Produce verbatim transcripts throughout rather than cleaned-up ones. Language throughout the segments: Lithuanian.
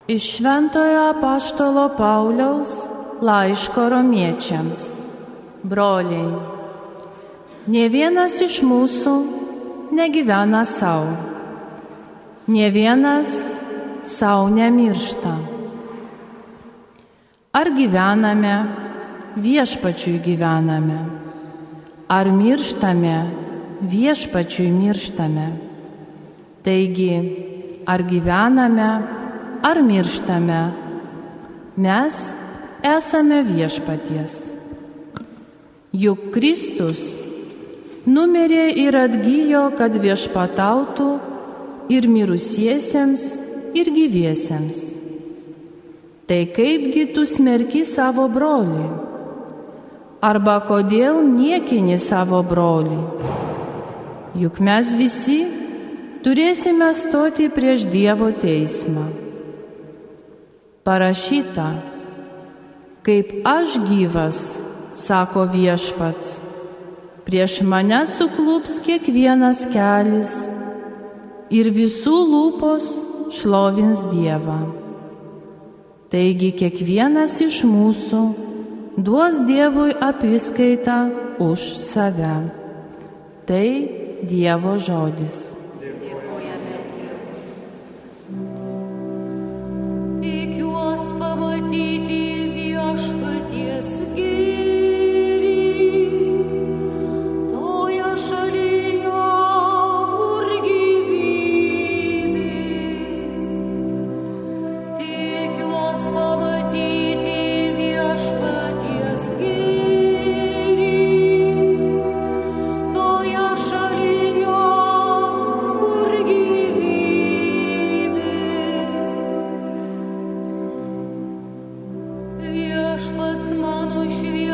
Iš Šventojo Apaštalo Pauliaus laiško Romiečiams. Broliai, nė vienas iš mūsų negyvena savo, nė vienas savo nemiršta. Ar gyvename, viešpačiui gyvename, ar mirštame, viešpačiui mirštame. Taigi, ar gyvename, ar mirštame, mes esame viešpaties. Juk Kristus numirė ir atgijo, kad viešpatautų ir mirusiesiems, ir gyviesiems. Tai kaipgi tu smerki savo brolį? Arba kodėl niekini savo brolį? Juk mes visi turėsime stoti prieš Dievo teismą. Parašyta, kaip aš gyvas, sako viešpats, prieš mane suklups kiekvienas kelis ir visų lūpos šlovins Dievą. Taigi kiekvienas iš mūsų duos Dievui apyskaitą už save. Tai Dievo žodis. Tikiuos pamatyti viešpaties gėrį toje šalyje, kur gyvybė. Tikiuos pamatyti viešpaties gėrį toje šalyje, kur gyvybė. Viešpats mano šviesa.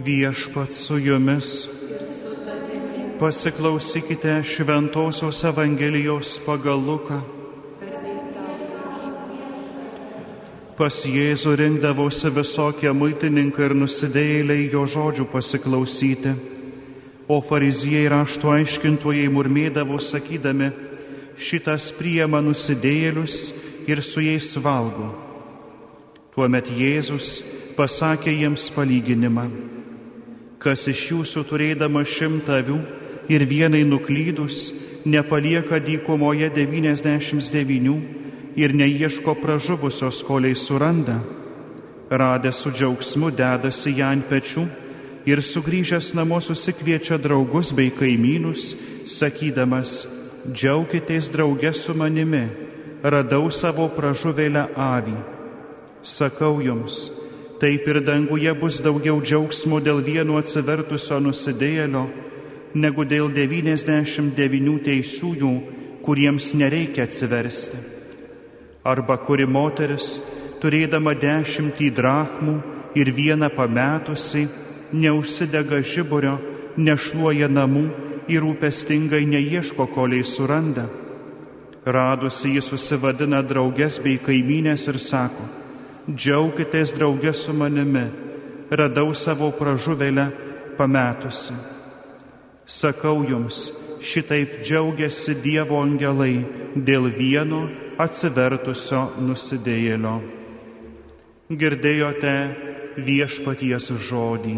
Viešpats su jumis. Pasiklausykite Šventosios Evangelijos pagal Luką. Pas Jėzų rinkdavosi visokie muitininkai ir nusidėjėliai jo žodžių pasiklausyti, o fariziejai rašto aiškintojai murmėdavo sakydami, šitas priima nusidėjėlius ir su jais valgo. Tuomet Jėzus pasakė jiems palyginimą. Kas iš jūsų turėdama šimtą avių ir vienai nuklydus, nepalieka dykumoje devyniasdešimt devynių ir neieško pražuvusios, kol suranda. Radęs su džiaugsmu dedasi ją ant pečių ir sugrįžęs namo susikviečia draugus bei kaimynus, sakydamas, džiaukitės drauge su manimi, radau savo pražuvėlę avį. Sakau jums, taip ir danguje bus daugiau džiaugsmo dėl vieno atsivertusio nusidėjėlio, negu dėl devyniasdešimt devynių teisiųjų, kuriems nereikia atsiversti. Arba kuri moteris, turėdama dešimtį drachmų ir vieną pametusi, neužsidega žiburio, nešluoja namų ir rūpestingai neieško, kol suranda. Radusi jis susivadina drauges bei kaimynės ir sako, džiaukitės drauge su manimi, radau savo pražuvėlę pametusi. Sakau jums, šitaip džiaugiasi Dievo angelai dėl vieno atsivertusio nusidėjėlio. Girdėjote viešpaties žodį.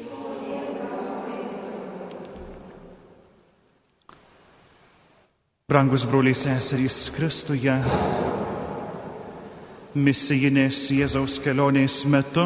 Brangus broliai seserys Kristuje, misijinės Jėzaus kelionės metu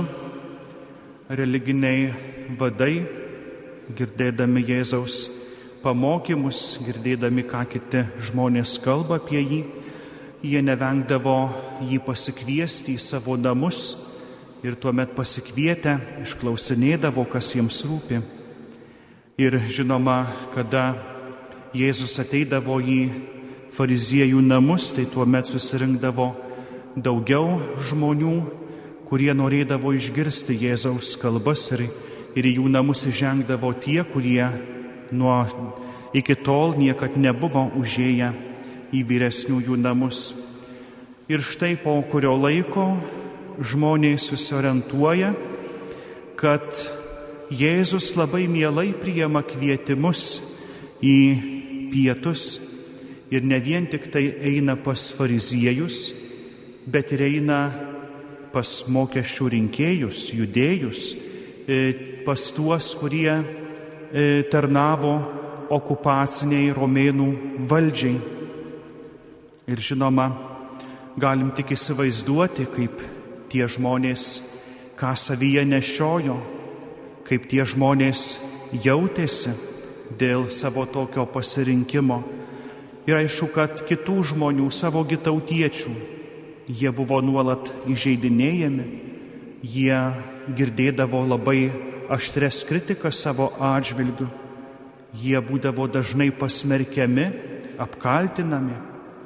religiniai vadai, girdėdami Jėzaus pamokymus, girdėdami, ką kiti žmonės kalba apie jį, jie nevengdavo jį pasikviesti į savo namus ir tuomet pasikvietę išklausinėdavo, kas jiems rūpi. Ir žinoma, kada Jėzus ateidavo į fariziejų namus, tai tuomet susirinkdavo daugiau žmonių, kurie norėdavo išgirsti Jėzaus kalbas ir, ir į jų namus įžengdavo tie, kurie nuo iki tol niekad nebuvo užėję į vyresniųjų namus. Ir štai po kurio laiko žmonės susiorientuoja, kad Jėzus labai mielai priima kvietimus į pietus ir ne vien tik tai eina pas fariziejus, bet ir eina pas mokesčių rinkėjus, judėjus, pas tuos, kurie tarnavo okupaciniai romėnų valdžiai. Ir žinoma, galim tik įsivaizduoti, kaip tie žmonės, ką savyje nešiojo, kaip tie žmonės jautėsi dėl savo tokio pasirinkimo. Ir aišku, kad kitų žmonių, savo tautiečių, jie buvo nuolat įžeidinėjami, jie girdėdavo labai aštrias kritikas savo atžvilgiu, jie būdavo dažnai pasmerkiami, apkaltinami.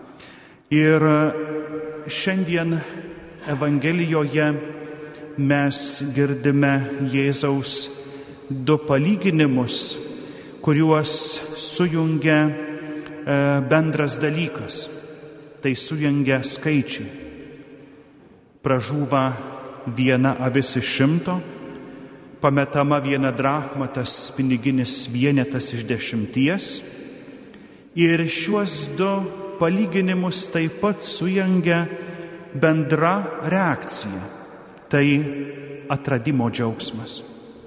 Ir šiandien Evangelijoje mes girdime Jėzaus du palyginimus, kuriuos sujungia bendras dalykas, tai sujungia skaičiai. Pražūva viena avis iš šimto, pametama viena drachma, tas piniginis vienetas iš dešimties. Ir šiuos du palyginimus taip pat sujungia bendra reakcija, tai atradimo džiaugsmas.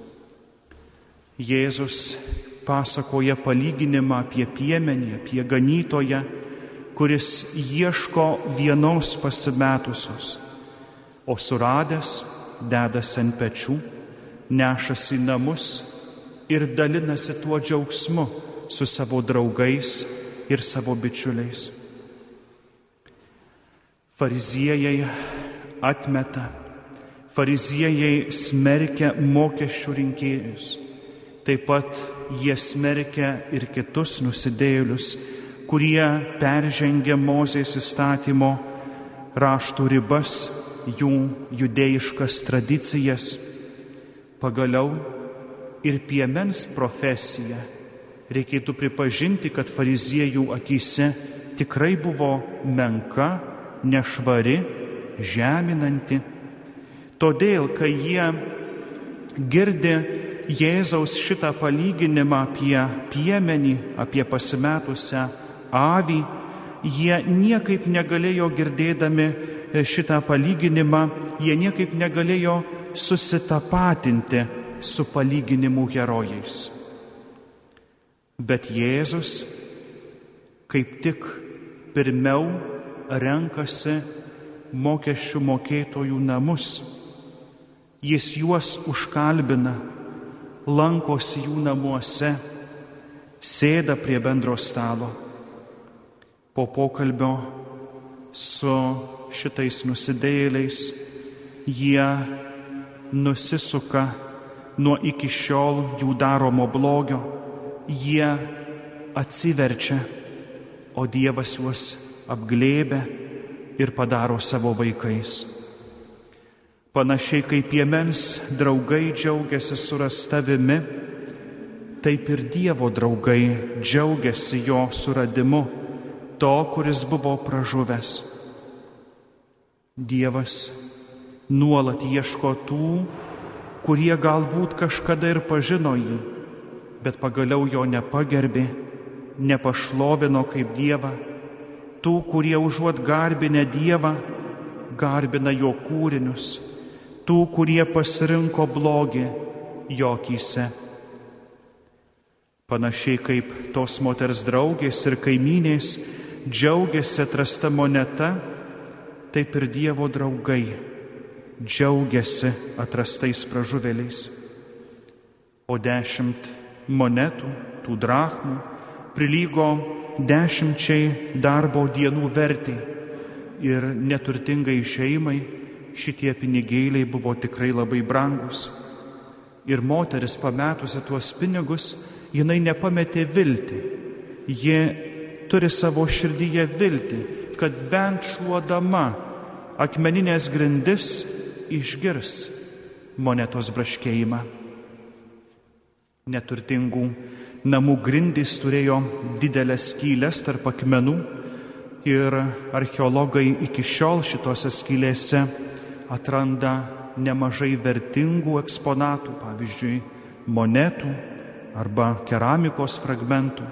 Jėzus pasakoja palyginimą apie piemenį, apie ganytoją, kuris ieško vienos pasimetusios, o suradęs dedasi ant pečių, nešasi į namus ir dalinasi tuo džiaugsmu su savo draugais ir savo bičiuliais. Fariziejai atmeta, fariziejai smerkia mokesčių rinkėjus. Taip pat jie smerkia ir kitus nusidėjėlius, kurie peržengia Mozės įstatymo raštų ribas, jų judėjiškas tradicijas. Pagaliau ir piemens profesija, reikėtų pripažinti, kad fariziejų akyse tikrai buvo menka, nešvari, žeminanti. Todėl, kai jie girdi Jėzaus šitą palyginimą apie piemenį, apie pasimetusią avį, jie niekaip negalėjo, girdėdami šitą palyginimą, jie niekaip negalėjo susitapatinti su palyginimų herojais. Bet Jėzus kaip tik pirmiau renkasi mokesčių mokėtojų namus. Jis juos užkalbina, lankosi jų namuose, sėda prie bendro stalo. Po pokalbio su šitais nusidėjėliais jie nusisuka nuo iki šiol jų daromo blogio, jie atsiverčia, o Dievas juos apglėbia ir padaro savo vaikais. Panašiai kaip piemens draugai džiaugiasi surasta avimi, taip ir Dievo draugai džiaugiasi jo suradimu, to, kuris buvo pražuvęs. Dievas nuolat ieško tų, kurie galbūt kažkada ir pažino jį, bet pagaliau jo nepagerbė, nepašlovino kaip Dievą, tų, kurie užuot garbinę Dievą, garbina jo kūrinius, tų, kurie pasirinko blogį jo akyse. Panašiai kaip tos moters draugės ir kaimynės džiaugiasi atrasta moneta, taip ir Dievo draugai džiaugiasi atrastais pražuvėliais. O dešimt monetų, tų drachmų, prilygo dešimčiai darbo dienų vertei ir neturtingai šeimai šitie pinigėliai buvo tikrai labai brangus. Ir moteris pametusi tuos pinigus, jinai nepametė viltį. Ji turi savo širdyje viltį, kad bent šluodama akmeninės grindis išgirs monetos braškėjimą. Neturtingų namų grindys turėjo didelės skylės tarp akmenų ir archeologai iki šiol šitose skylėse atranda nemažai vertingų eksponatų, pavyzdžiui, monetų arba keramikos fragmentų.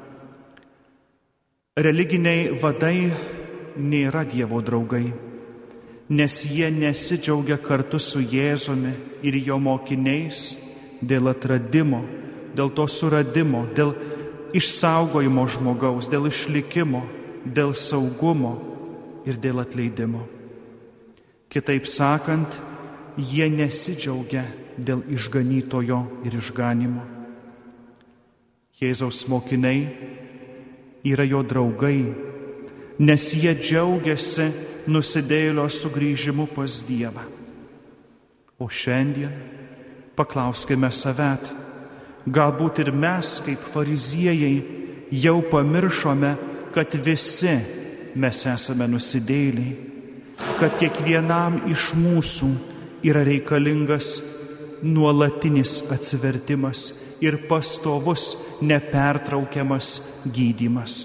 Religiniai vadai nėra Dievo draugai, nes jie nesidžiaugia kartu su Jėzumi ir jo mokiniais dėl atradimo, dėl to suradimo, dėl išsaugojimo žmogaus, dėl išlikimo, dėl saugumo ir dėl atleidimo. Kitaip sakant, jie nesidžiaugia dėl išganytojo ir išganimo. Jėzaus mokiniai yra jo draugai, nes jie džiaugiasi nusidėjėlio sugrįžimu pas Dievą. O šiandien paklauskime savęs, galbūt ir mes, kaip fariziejai, jau pamiršome, kad visi mes esame nusidėjėliai, kad kiekvienam iš mūsų yra reikalingas nuolatinis atsivertimas ir pastovus, nepertraukiamas gydymas.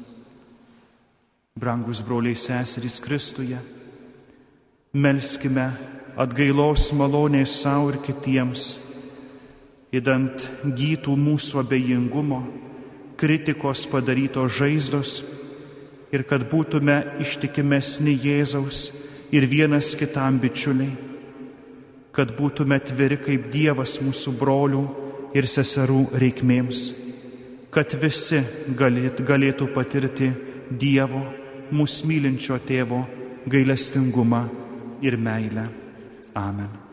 Brangus broliai seserys Kristuje, melskime atgailos malonės savo ir kitiems, idant gytų mūsų abejingumo, kritikos padarytos žaizdos ir kad būtume ištikimesni Jėzaus ir vienas kitam bičiuliai, kad būtume atviri kaip Dievas mūsų brolių ir seserų reikmėms, kad visi galėtų, galėtų patirti Dievo, mūsų mylinčio tėvo gailestingumą ir meilę. Amen.